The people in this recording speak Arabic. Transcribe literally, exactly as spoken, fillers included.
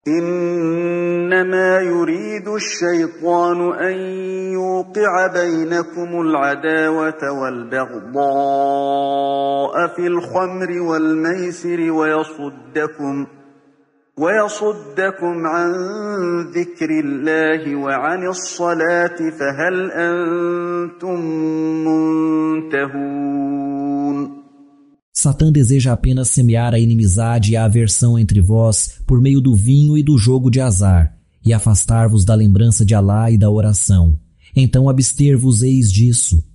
إنما يريد الشيطان أن يوقع بينكم العداوة والبغضاء في الخمر والميسر ويصدكم ويصدكم عن ذكر الله وعن الصلاة فهل أنتم منتهون. Satã deseja apenas semear a inimizade e a aversão entre vós por meio do vinho e do jogo de azar, e afastar-vos da lembrança de Alá e da oração. Então abster-vos-eis disso.